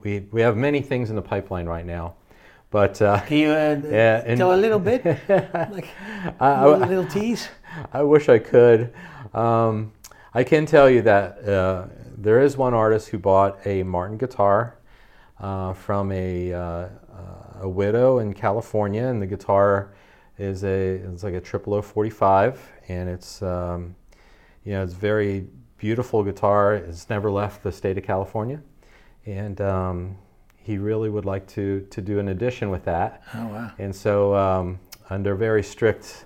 We have many things in the pipeline right now, but Can you tell a little bit, like I, a I, little tease? I wish I could. I can tell you that there is one artist who bought a Martin guitar from a widow in California, and the guitar it's like a 00045, and it's it's very beautiful guitar. It's never left the state of California, and he really would like to do an edition with that. Oh wow! And so under very strict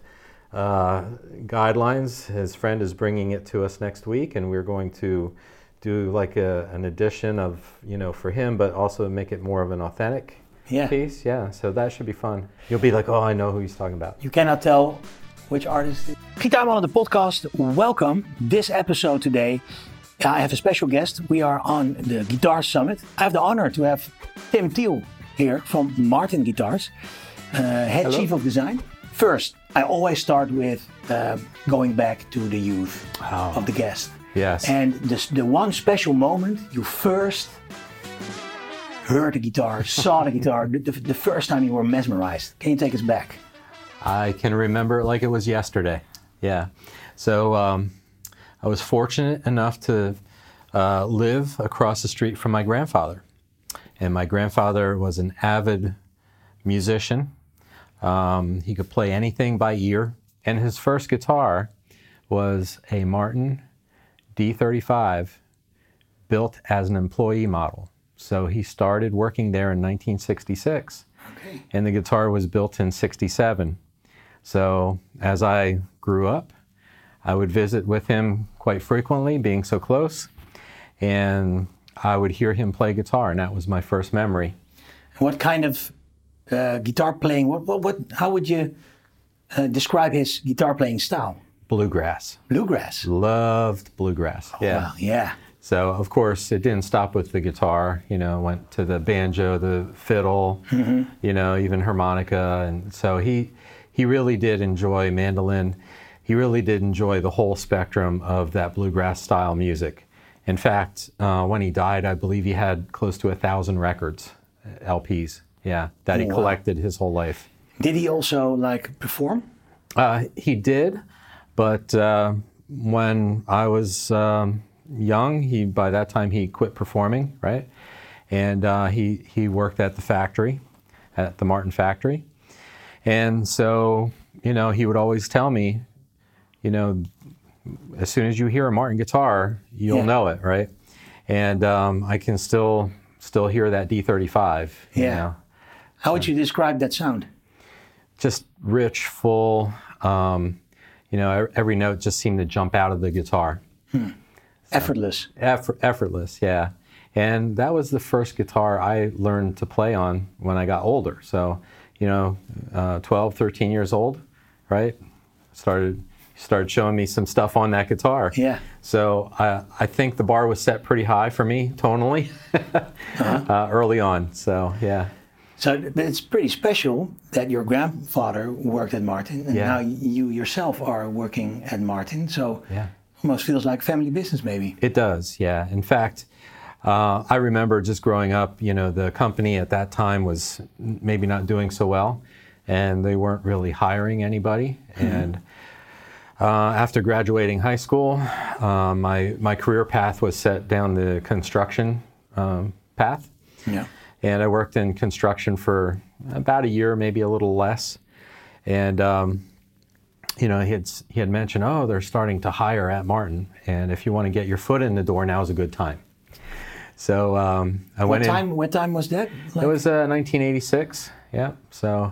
guidelines, his friend is bringing it to us next week, and we're going to do like an edition of, for him, but also make it more of an authentic piece. Yeah, so that should be fun. You'll be like, oh, I know who he's talking about. You cannot tell which artist. Gitaarmannen, the podcast. Welcome. This episode today, I have a special guest. We are on the Guitar Summit. I have the honor to have Tim Thiel here from Martin Guitars, head Hello. chief of design. First, I always start with going back to the youth of the guest. Yes. And the one special moment you first heard the guitar, saw the guitar, the first time you were mesmerized. Can you take us back? I can remember it like it was yesterday. Yeah. So I was fortunate enough to live across the street from my grandfather. And my grandfather was an avid musician. He could play anything by ear. And his first guitar was a Martin D35 built as an employee model. So he started working there in 1966. Okay. And the guitar was built in 67. So as I grew up, I would visit with him quite frequently, being so close. And I would hear him play guitar, and that was my first memory. What kind of guitar playing, how would you describe his guitar playing style? Bluegrass. Bluegrass. Loved bluegrass. Yeah. Wow, yeah. So, of course, it didn't stop with the guitar. Went to the banjo, the fiddle, even harmonica. And so he really did enjoy mandolin. He really did enjoy the whole spectrum of that bluegrass style music. In fact, when he died, I believe he had close to 1,000 records, LPs, that he collected his whole life. Did he also perform? He did, but when I was young, by that time he quit performing, right? And he worked at the factory, at the Martin factory. And so, he would always tell me, as soon as you hear a Martin guitar, you'll know it, right? And I can still hear that D35. Yeah. How would you describe that sound? Just rich, full. Every note just seemed to jump out of the guitar. Effortless. Effortless, yeah. And that was the first guitar I learned to play on when I got older. So, 12, 13 years old, right? Started showing me some stuff on that guitar. Yeah. So I think the bar was set pretty high for me tonally early on. So, yeah. So it's pretty special that your grandfather worked at Martin, and now you yourself are working at Martin. So almost feels like family business, maybe. It does, yeah. In fact, I remember just growing up, the company at that time was maybe not doing so well, and they weren't really hiring anybody. And after graduating high school, my career path was set down the construction path. Yeah. And I worked in construction for about a year, maybe a little less. And he had mentioned, they're starting to hire at Martin, and if you want to get your foot in the door, now is a good time. So I went in. What time was that? It was 1986. Yeah. So,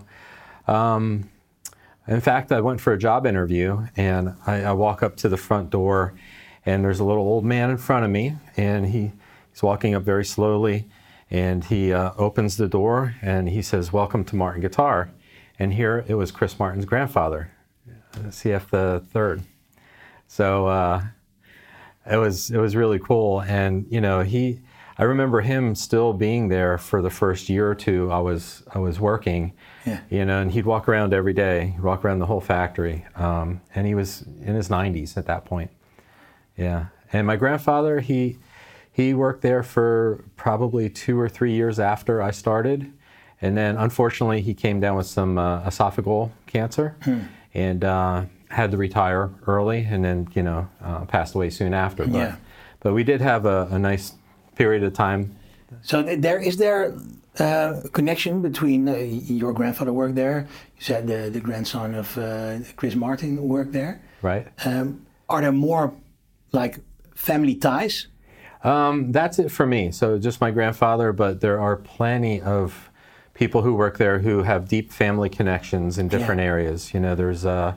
in fact, I went for a job interview, and I walk up to the front door, and there's a little old man in front of me, and he's walking up very slowly, and he opens the door, and he says, "Welcome to Martin Guitar." And here it was Chris Martin's grandfather, CF the third. So it was really cool, and I remember him still being there for the first year or two I was working. Yeah. And he'd walk around every day. He'd walk around the whole factory, and he was in his 90s at that point. Yeah. And my grandfather, he He worked there for probably 2 or 3 years after I started. And then, unfortunately, he came down with some esophageal cancer and had to retire early, and then, passed away soon after. But we did have a nice period of time. So is there a connection between your grandfather worked there? You said the grandson of Chris Martin worked there. Right. Are there more like family ties? That's it for me. So just my grandfather, but there are plenty of people who work there who have deep family connections in different areas. There's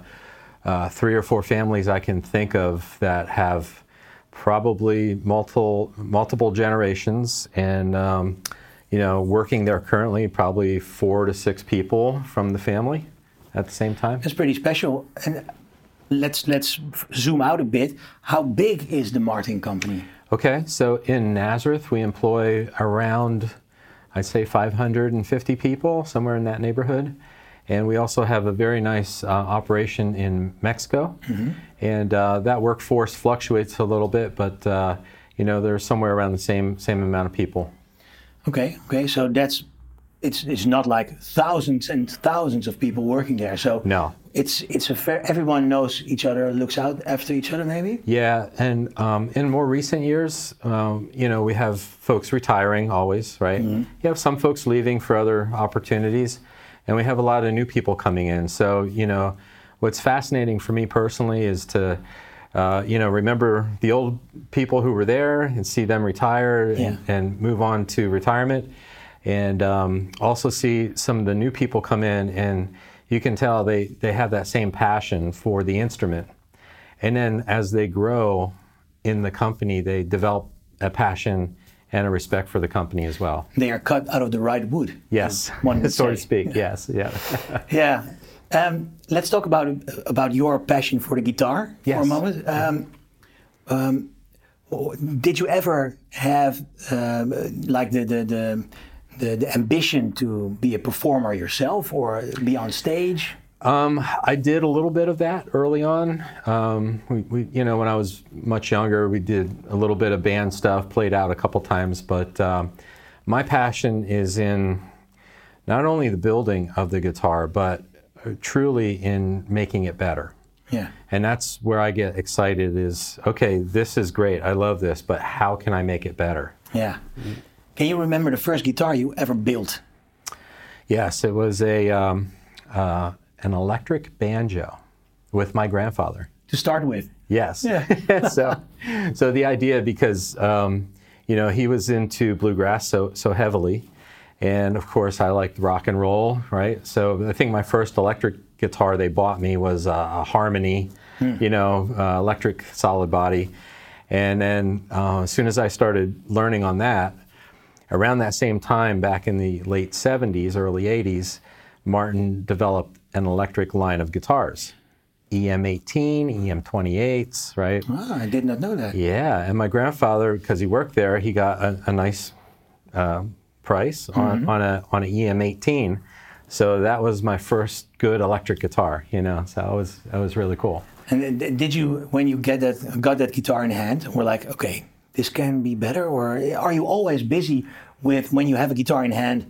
3 or 4 families I can think of that have probably multiple generations, and working there currently, probably 4 to 6 people from the family at the same time. That's pretty special. And let's zoom out a bit. How big is the Martin Company? Okay, so in Nazareth, we employ around, I'd say 550 people, somewhere in that neighborhood. And we also have a very nice operation in Mexico. And that workforce fluctuates a little bit, but there's somewhere around the same amount of people. Okay, so it's not like thousands and thousands of people working there. So no, it's a fair. Everyone knows each other, looks out after each other, maybe. Yeah, and in more recent years, we have folks retiring always, right? You have some folks leaving for other opportunities, and we have a lot of new people coming in. So what's fascinating for me personally is to remember the old people who were there and see them retire and move on to retirement. And also see some of the new people come in, and you can tell they have that same passion for the instrument. And then as they grow in the company, they develop a passion and a respect for the company as well. They are cut out of the right wood. Yes, one would so say. to speak, yes, yeah. Yeah. Let's talk about your passion for the guitar for a moment. Did you ever have like the ambition to be a performer yourself or be on stage? I did a little bit of that early on. We when I was much younger, we did a little bit of band stuff, played out a couple times. But my passion is in not only the building of the guitar, but truly in making it better. Yeah. And that's where I get excited is, okay, this is great. I love this, but how can I make it better? Yeah. Can you remember the first guitar you ever built? Yes, it was an electric banjo with my grandfather. To start with? Yes. Yeah. So the idea, because he was into bluegrass so heavily, and of course I liked rock and roll, right? So I think my first electric guitar they bought me was a Harmony, electric solid body, and then as soon as I started learning on that. Around that same time, back in the late 70s, early 80s, Martin developed an electric line of guitars. EM18, EM28s, right? Ah, I did not know that. Yeah, and my grandfather, because he worked there, he got a nice price on an EM18. So that was my first good electric guitar, so that was really cool. And did you, when you got that guitar in hand, were like, okay, this can be better, or are you always busy with when you have a guitar in hand?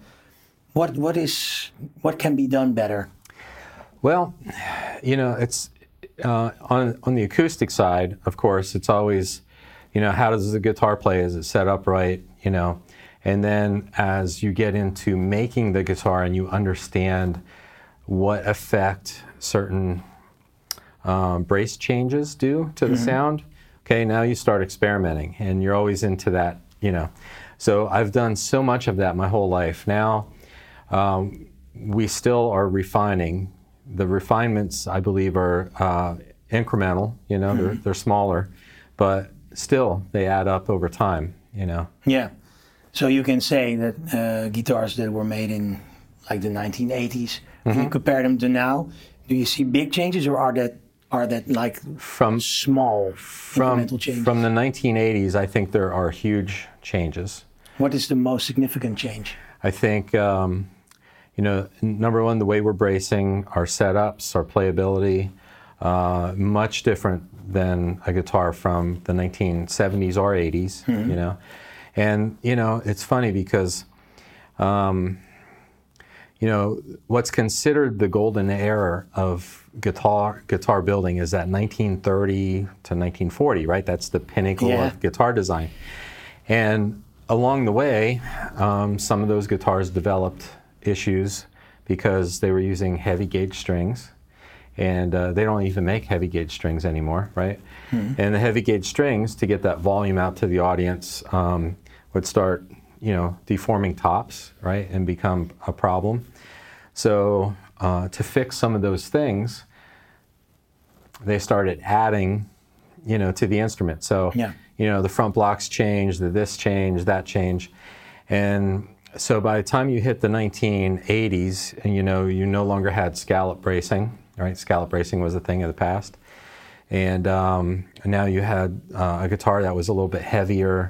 What can be done better? Well, it's on the acoustic side. Of course, it's always, how does the guitar play? Is it set up right? And then as you get into making the guitar and you understand what effect certain brace changes do to the sound. Okay, now you start experimenting, and you're always into that, So I've done so much of that my whole life. Now, we still are refining. The refinements, I believe, are incremental, they're smaller, but still they add up over time, Yeah. So you can say that guitars that were made in like the 1980s, if you compare them to now, do you see big changes, or are that like small incremental changes? From the 1980s, I think there are huge changes. What is the most significant change? I think, number one, the way we're bracing, our setups, our playability, much different than a guitar from the 1970s or 80s, And, it's funny because, what's considered the golden era of guitar building is that 1930 to 1940, right? That's the pinnacle of guitar design. And along the way, some of those guitars developed issues because they were using heavy gauge strings. And they don't even make heavy gauge strings anymore, right? Mm-hmm. And the heavy gauge strings, to get that volume out to the audience, would start, deforming tops, right, and become a problem. So to fix some of those things, they started adding, to the instrument. So, the front blocks changed, this changed, that changed. And so by the time you hit the 1980s, and you no longer had scallop bracing, right? Scallop bracing was a thing of the past. And now you had a guitar that was a little bit heavier.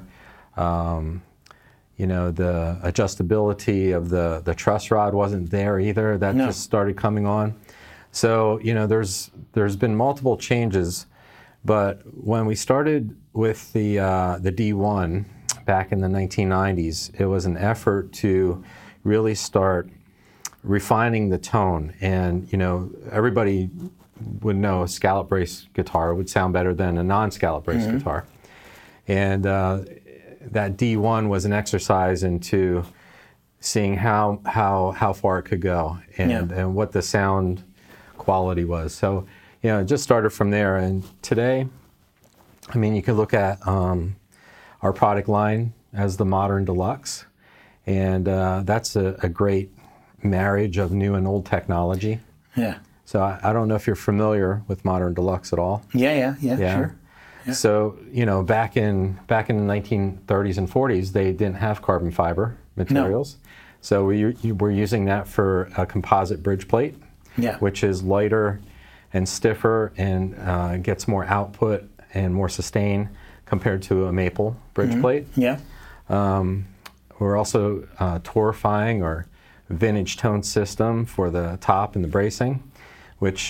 The adjustability of the truss rod wasn't there either. That just started coming on. So, there's been multiple changes. But when we started with the D1 back in the 1990s, it was an effort to really start refining the tone. And, everybody would know a scallop brace guitar would sound better than a non-scallop brace guitar. And that D1 was an exercise into seeing how far it could go and what the sound quality was. So, it just started from there. And today, you can look at our product line as the Modern Deluxe. And that's a great marriage of new and old technology. Yeah. So I don't know if you're familiar with Modern Deluxe at all. Yeah, sure. Yeah. So, back in the 1930s and 40s, they didn't have carbon fiber materials. No. So we're using that for a composite bridge plate, which is lighter and stiffer and gets more output and more sustain compared to a maple bridge plate. Yeah. We're also torifying our vintage tone system for the top and the bracing, which,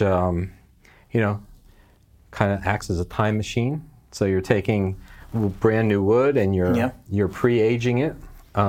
kind of acts as a time machine. So you're taking brand new wood and you're pre-aging it,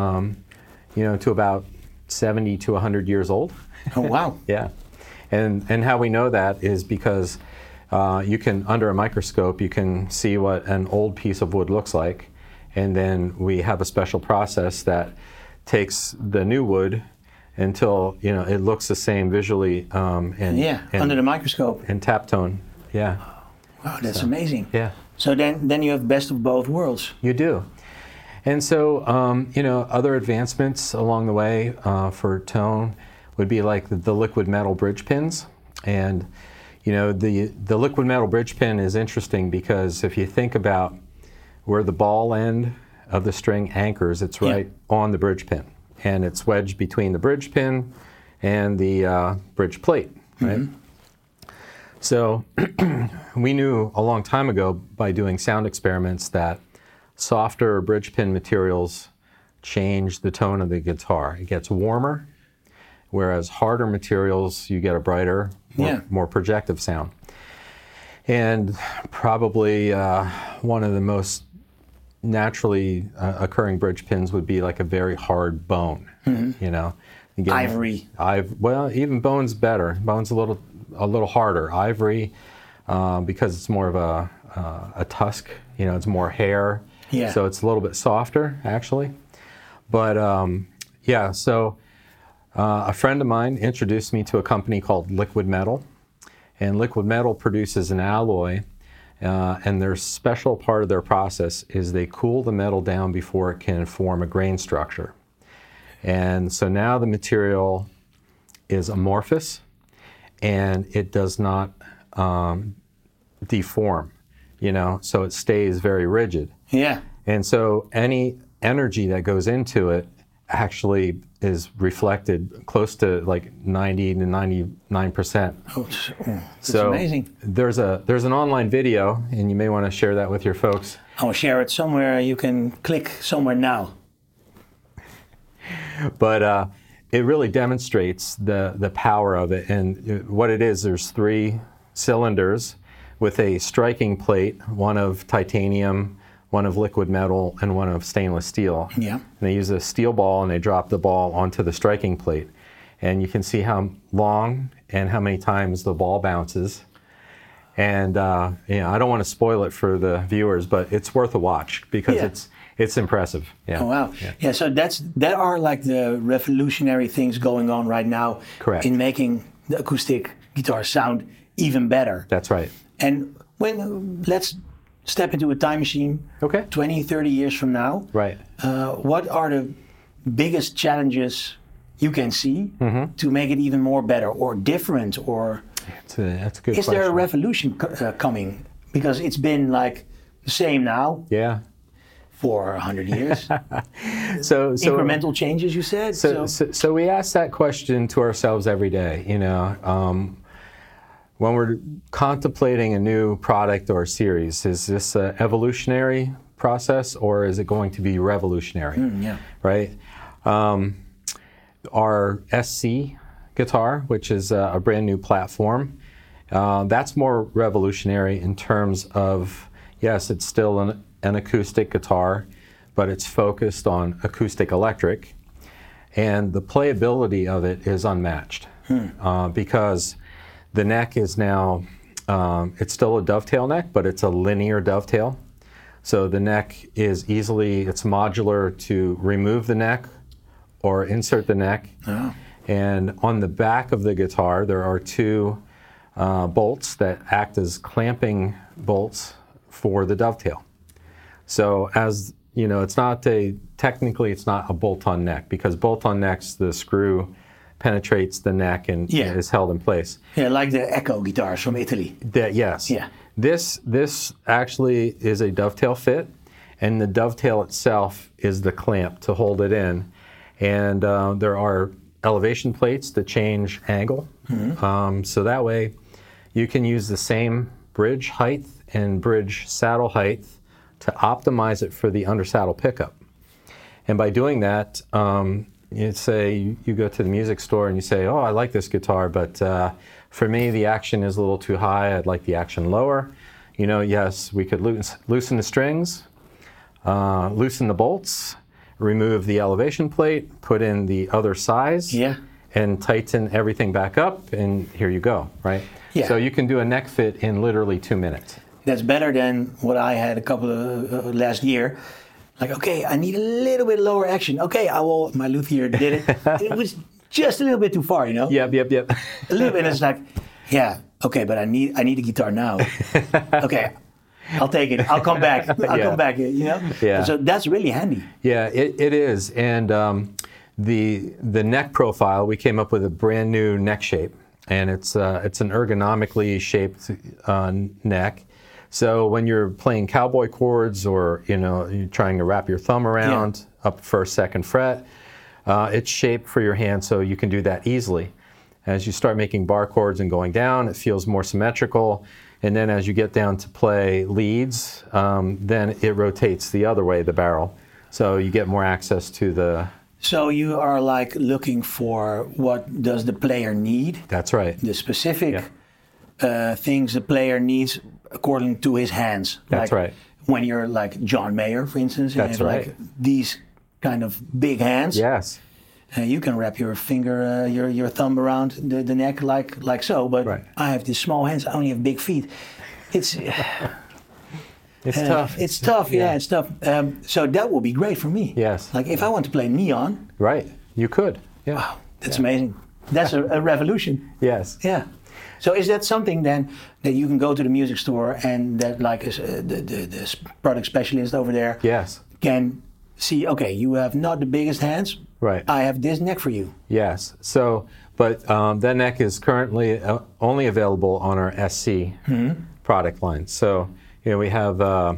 to about 70 to 100 years old. Oh, wow. Yeah. And how we know that is because you can, under a microscope, you can see what an old piece of wood looks like. And then we have a special process that takes the new wood until, it looks the same visually. Under the microscope. And tap tone, yeah. Wow, that's amazing. Yeah. So then you have best of both worlds. You do. And so, other advancements along the way for tone would be like the liquid metal bridge pins. And, the liquid metal bridge pin is interesting because if you think about where the ball end of the string anchors, it's right on the bridge pin. And it's wedged between the bridge pin and the bridge plate, right? Mm-hmm. So we knew a long time ago by doing sound experiments that softer bridge pin materials change the tone of the guitar. It gets warmer, whereas harder materials, you get a brighter, more projective sound. And probably one of the most naturally occurring bridge pins would be like a very hard bone, Ivory. Even bone's better. Bone's a little harder. Ivory, because it's more of a tusk, it's more hair. Yeah. So it's a little bit softer, actually. But so a friend of mine introduced me to a company called Liquid Metal. And Liquid Metal produces an alloy, and their special part of their process is they cool the metal down before it can form a grain structure. And so now the material is amorphous, and it does not deform, so it stays very rigid. Yeah. And so any energy that goes into it actually is reflected close to like 90 to 99%. That's amazing. There's an online video, and you may want to share that with your folks. I'll share it somewhere. You can click somewhere now. But it really demonstrates the power of it. And what it is, there's 3 cylinders with a striking plate, one of titanium, one of liquid metal, and one of stainless steel. Yeah. And they use a steel ball and they drop the ball onto the striking plate. And you can see how long and how many times the ball bounces. And I don't want to spoil it for the viewers, but it's worth a watch because it's impressive. Yeah. Oh wow! Yeah, so that are like the revolutionary things going on right now. Correct. In making the acoustic guitar sound even better. That's right. And when let's step into a time machine. Okay. 20, 30 years from now. Right. What are the biggest challenges you can see to make it even more better or different or? That's a good question. Is there a revolution coming? Because it's been like the same now. Yeah. For 100 years. So incremental changes, you said. So we ask that question to ourselves every day. When we're contemplating a new product or series, is this an evolutionary process or is it going to be revolutionary? Yeah. Right. Our SC guitar, which is a brand new platform, that's more revolutionary in terms of, yes, it's still an acoustic guitar, but it's focused on acoustic electric, and the playability of it is unmatched because the neck is now, it's still a dovetail neck, but it's a linear dovetail. So the neck is it's modular to remove the neck or insert the neck. Oh. And on the back of the guitar, there are two bolts that act as clamping bolts for the dovetail. So as you know, technically it's not a bolt-on neck because bolt-on necks, the screw penetrates the neck and is held in place. Yeah, like the Echo guitars from Italy. Yes. Yeah. This actually is a dovetail fit, and the dovetail itself is the clamp to hold it in. And there are elevation plates to change angle. So that way you can use the same bridge height and bridge saddle height to optimize it for the undersaddle pickup. And by doing that, you say you go to the music store and you say, oh, I like this guitar, but for me the action is a little too high, I'd like the action lower. Yes, we could loosen the strings, loosen the bolts, remove the elevation plate, put in the other size, and tighten everything back up, and here you go, right? Yeah. So you can do a neck fit in literally 2 minutes. That's better than what I had a couple of last year. Like, okay, I need a little bit lower action. Okay, my luthier did it. It was just a little bit too far, Yep. A little bit. It's like, yeah, okay, but I need a guitar now. Okay, I'll take it. I'll come back. I'll come back. Yeah. So that's really handy. Yeah, it is. And the neck profile, we came up with a brand new neck shape, and it's an ergonomically shaped neck. So when you're playing cowboy chords or you're trying to wrap your thumb around up first, second fret, it's shaped for your hand so you can do that easily. As you start making bar chords and going down, it feels more symmetrical. And then as you get down to play leads, then it rotates the other way, the barrel. So you get more access to the... So you are like looking for what does the player need? That's right. The specific things the player needs according to his hands. That's right. When you're like John Mayer, for instance, and that's you have right. like these kind of big hands. Yes. You can wrap your finger, your thumb around the neck like so. But I have these small hands. I only have big feet. It's tough. It's tough. Yeah, it's tough. So that will be great for me. Yes. Like if I want to play Neon. Right. You could. Yeah. Wow, that's amazing. That's a revolution. Yes. Yeah. So is that something then that you can go to the music store and that like the product specialist over there can see, okay, you have not the biggest hands. Right. I have this neck for you. Yes. So, but that neck is currently only available on our SC product line. So, we have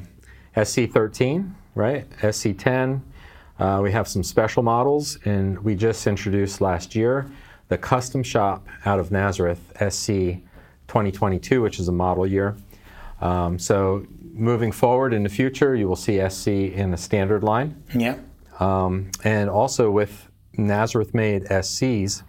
SC13, right? SC10. We have some special models, and we just introduced last year the Custom Shop out of Nazareth, SC 2022, which is a model year. So moving forward in the future, you will see SC in the standard line. Yeah. And also with Nazareth-made SCs,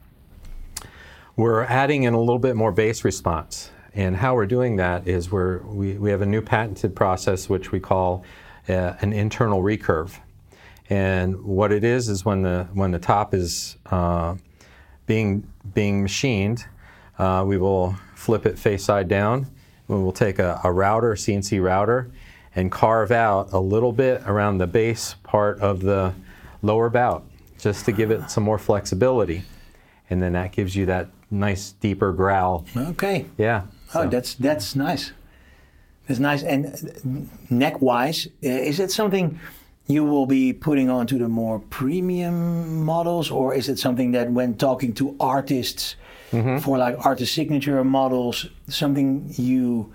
we're adding in a little bit more bass response. And how we're doing that is we have a new patented process which we call an internal recurve. And what it is when the top is being machined, we will flip it face side down. We will take a router, a CNC router, and carve out a little bit around the base part of the lower bout, just to give it some more flexibility. And then that gives you that nice deeper growl. Okay. Yeah. Oh, that's nice. That's nice. And neck-wise, is it something you will be putting onto the more premium models, or is it something that when talking to artists for like artist signature models, something you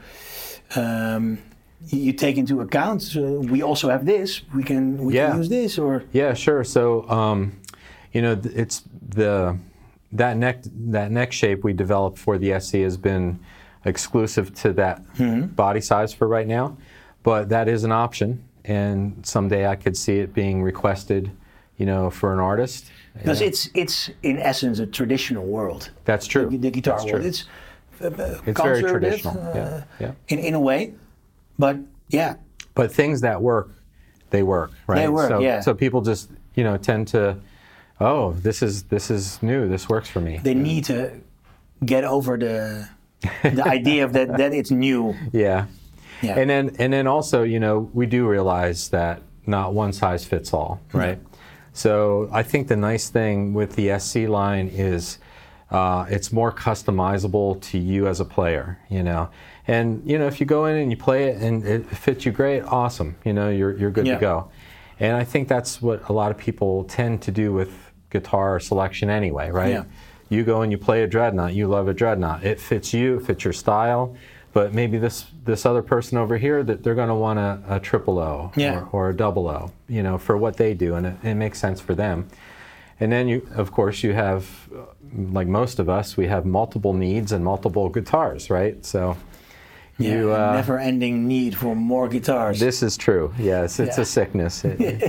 take into account? So we also have this. We can use this, or yeah, sure. So it's that neck shape we developed for the SC has been exclusive to that body size for right now, but that is an option. And someday I could see it being requested, for an artist. Because it's in essence a traditional world. That's true. The guitar That's world. True. It's very traditional. Yeah. In a way, but yeah. But things that work, they work, right? They work. So people just tend to, oh, this is new. This works for me. They need to get over the idea of that it's new. Yeah. Yeah. And then also, we do realize that not one size fits all, right? Mm-hmm. So I think the nice thing with the SC line is it's more customizable to you as a player, And if you go in and you play it and it fits you great, awesome. You're good to go. And I think that's what a lot of people tend to do with guitar selection anyway, right? Yeah. You go and you play a Dreadnought, you love a Dreadnought. It fits you, it fits your style. But maybe this other person over here, that they're going to want a triple O or a double O, for what they do, and it makes sense for them. And then you have, like most of us, we have multiple needs and multiple guitars, right? So never-ending need for more guitars. This is true. Yes, it's a sickness.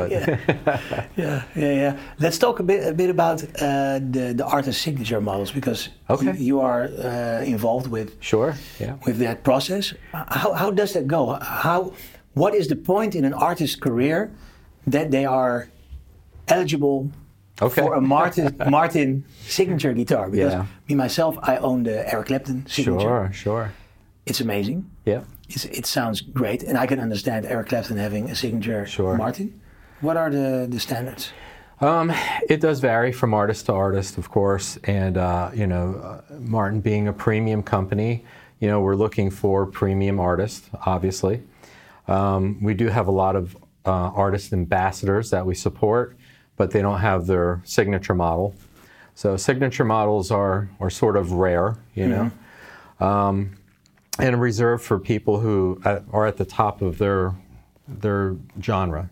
Yeah. Let's talk a bit about the artist signature models, because you are involved with with that process. How does that go? What is the point in an artist's career that they are eligible for a Martin signature guitar? Because me myself, I own the Eric Clapton signature. Sure. It's amazing. Yeah. It sounds great, and I can understand Eric Clapton having a signature Martin. What are the standards? It does vary from artist to artist, of course, and Martin being a premium company, we're looking for premium artists, obviously. We do have a lot of artist ambassadors that we support, but they don't have their signature model. So signature models are sort of rare, and reserved for people who are at the top of their genre,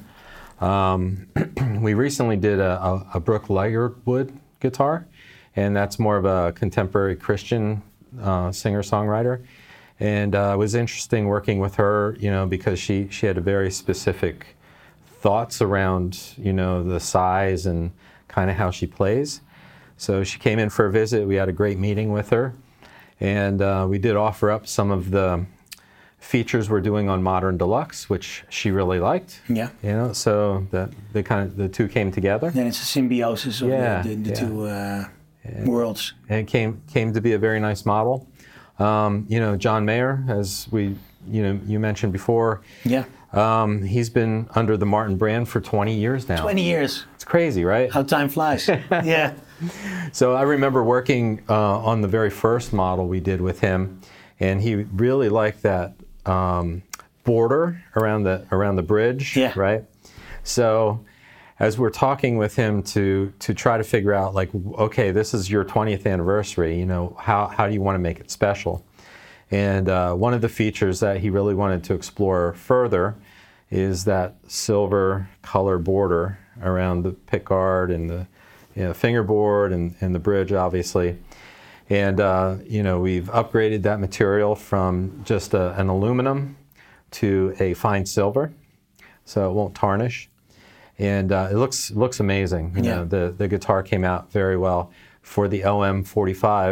We recently did a Brooke Ligertwood guitar, and that's more of a contemporary Christian singer-songwriter. And it was interesting working with her, because she had a very specific thoughts around, the size and kind of how she plays. So she came in for a visit. We had a great meeting with her. And we did offer up some of the features we're doing on Modern Deluxe, which she really liked. Yeah. So the two came together. And it's a symbiosis of the two worlds. And it came to be a very nice model. John Mayer, as you mentioned before. Yeah. He's been under the Martin brand for 20 years now. 20 years. It's crazy, right? How time flies. Yeah. So I remember working on the very first model we did with him, and he really liked that border around the bridge, right? So as we're talking with him to try to figure out, like, okay, this is your 20th anniversary, how do you want to make it special? And one of the features that he really wanted to explore further is that silver color border around the pickguard and the fingerboard and the bridge, obviously. And we've upgraded that material from just an aluminum to a fine silver, so it won't tarnish. And it looks amazing. The guitar came out very well. For the OM45,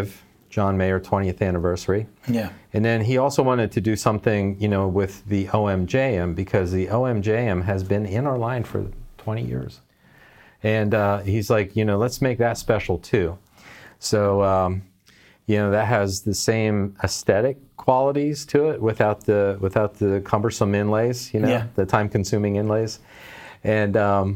John Mayer 20th anniversary. Yeah. And then he also wanted to do something, with the OMJM, because the OMJM has been in our line for 20 years. And he's like, let's make that special too. So, that has the same aesthetic qualities to it without the cumbersome inlays, the time-consuming inlays. And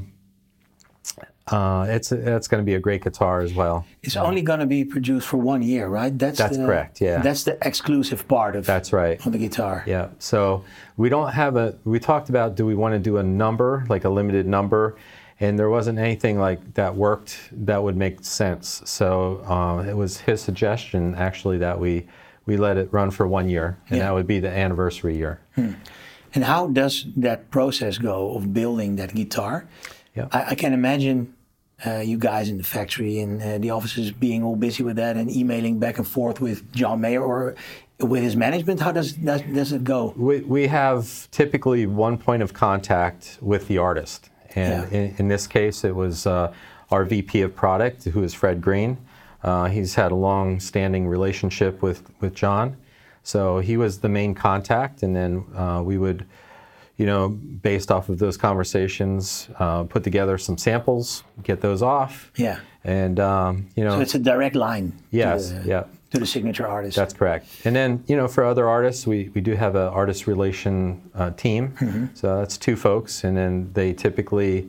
it's going to be a great guitar as well. It's only going to be produced for 1 year, right? That's correct, yeah. That's the exclusive part of That's right. of the guitar. Yeah. So we talked about, do we want to do a number, like a limited number? And there wasn't anything like that worked that would make sense. So it was his suggestion, actually, that we let it run for 1 year, and that would be the anniversary year. And how does that process go of building that guitar? Yeah. I can imagine you guys in the factory and the offices being all busy with that and emailing back and forth with John Mayer or with his management. How does it go? We have typically one point of contact with the artist. And in this case, it was our VP of product, who is Fred Green. He's had a long-standing relationship with John. So he was the main contact, and then we would, based off of those conversations, put together some samples, get those off. Yeah. And, So it's a direct line. Yes, to the signature artist. That's correct. And then, for other artists, we do have an artist relation team. So that's 2 folks, and then they typically,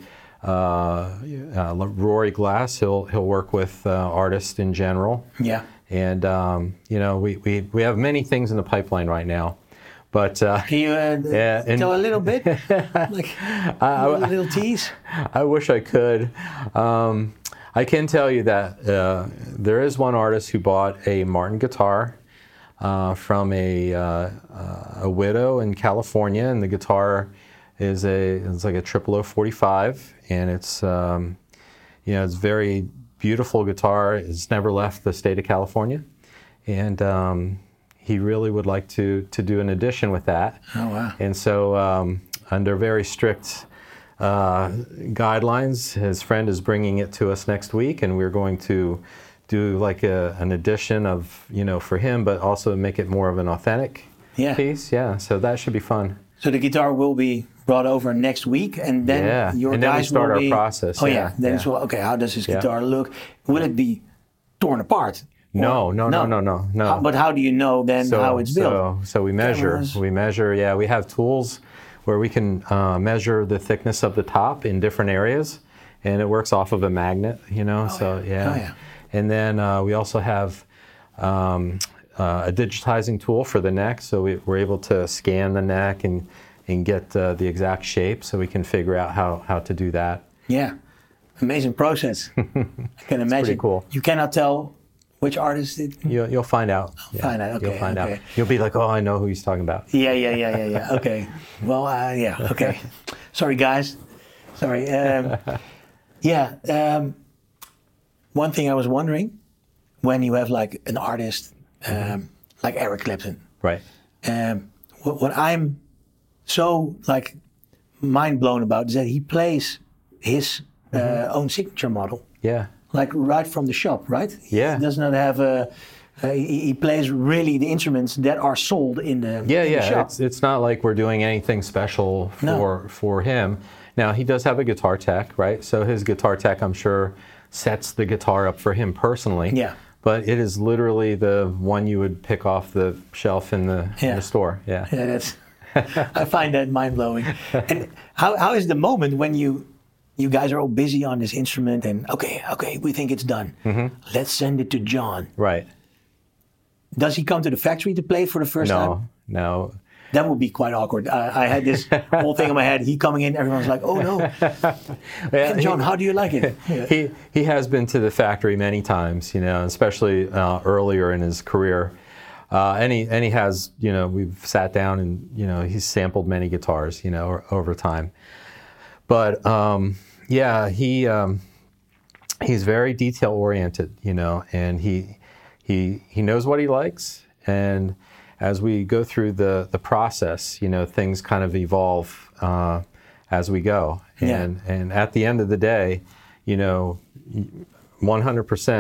Rory Glass, he'll work with artists in general. Yeah. And, we have many things in the pipeline right now. But can you tell a little bit, like a little tease? I wish I could. I can tell you that there is one artist who bought a Martin guitar from a widow in California, and the guitar is like a 0045, and it's it's very beautiful guitar. It's never left the state of California, and he really would like to do an edition with that. Oh wow! And so under very strict guidelines, his friend is bringing it to us next week, and we're going to do like an edition of, for him, but also make it more of an authentic piece. Yeah, so that should be fun. So the guitar will be brought over next week, and then your and guys then we start will our process. Oh yeah, then it's okay. How does this guitar look? Will it be torn apart? No. But how do you know then how it's built? So we measure. Cameras. We measure. Yeah, we have tools where we can measure the thickness of the top in different areas, and it works off of a magnet, And then we also have a digitizing tool for the neck, so we're able to scan the neck and get the exact shape, so we can figure out how to do that. Yeah, amazing process. I can imagine. Pretty cool. You cannot tell which artist it. You'll find out. Find out. Okay. You'll find okay. out. You'll be like, oh, I know who he's talking about. Yeah. Okay. Well, okay. Sorry, guys. Sorry. One thing I was wondering, when you have like an artist like Eric Clapton, right? What I'm so like mind blown about is that he plays his own signature model. Yeah. Like right from the shop, right? Yeah. He does not have he plays really the instruments that are sold in the in the shop. It's not like we're doing anything special for him. Now he does have a guitar tech, right? So his guitar tech, I'm sure, sets the guitar up for him personally. Yeah. But it is literally the one you would pick off the shelf in the store. Yeah. Yeah, that's. I find that mind blowing. And how is the moment when you guys are all busy on this instrument and okay, we think it's done. Let's send it to John. Right. Does he come to the factory to play it for the first time? No. That would be quite awkward. I had this whole thing in my head. He coming in, everyone's like, "Oh no, and John, how do you like it?" Yeah. He has been to the factory many times, especially earlier in his career, and he has, we've sat down and he's sampled many guitars, over time. But he's very detail oriented, and he knows what he likes, and as we go through the process, things kind of evolve as we go. And at the end of the day, 100%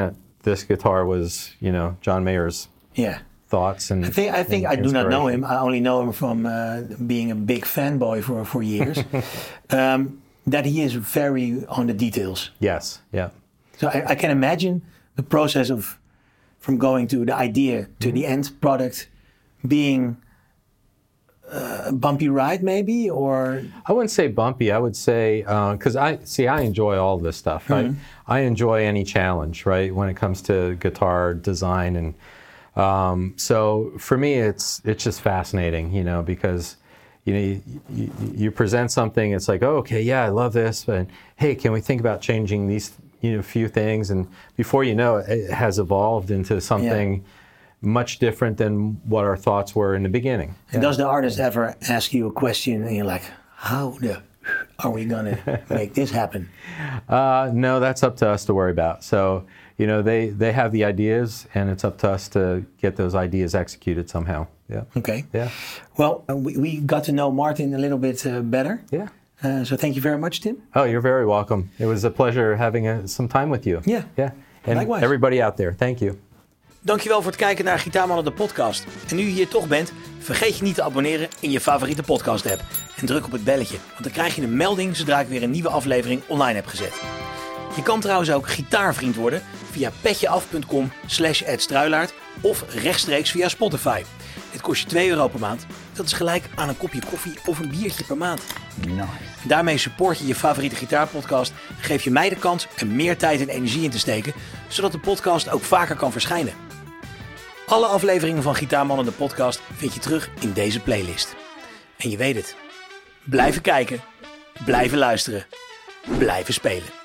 this guitar was, John Mayer's thoughts and I think I do not know him. I only know him from being a big fanboy for years. That he is very on the details. Yes, yeah. So I can imagine the process from going to the idea to the end product being a bumpy ride, maybe, or I wouldn't say bumpy. I would say because I enjoy all this stuff. Mm-hmm. I enjoy any challenge, right? When it comes to guitar design, and so for me, it's just fascinating, because you present something. It's like, oh, okay, yeah, I love this, but hey, can we think about changing these, few things? And before you know it, it has evolved into something much different than what our thoughts were in the beginning. And does the artist ever ask you a question and you're like, how are we going to make this happen? No, that's up to us to worry about. So, they have the ideas, and it's up to us to get those ideas executed somehow. Yeah. Okay. Yeah. Well, we got to know Martin a little bit better. Yeah. So thank you very much, Tim. Oh, you're very welcome. It was a pleasure having some time with you. Yeah. Yeah. And likewise. Everybody out there, thank you. Dankjewel voor het kijken naar Gitaarmannen de podcast. En nu je hier toch bent, vergeet je niet te abonneren in je favoriete podcast app. En druk op het belletje, want dan krijg je een melding zodra ik weer een nieuwe aflevering online heb gezet. Je kan trouwens ook gitaarvriend worden via petjeaf.com/edstruilaert of rechtstreeks via Spotify. Dit kost je €2 per maand. Dat is gelijk aan een kopje koffie of een biertje per maand. Nice. Daarmee support je je favoriete gitaarpodcast en geef je mij de kans er meer tijd en energie in te steken, zodat de podcast ook vaker kan verschijnen. Alle afleveringen van Gitaarmannen de podcast vind je terug in deze playlist. En je weet het. Blijven kijken, blijven luisteren, blijven spelen.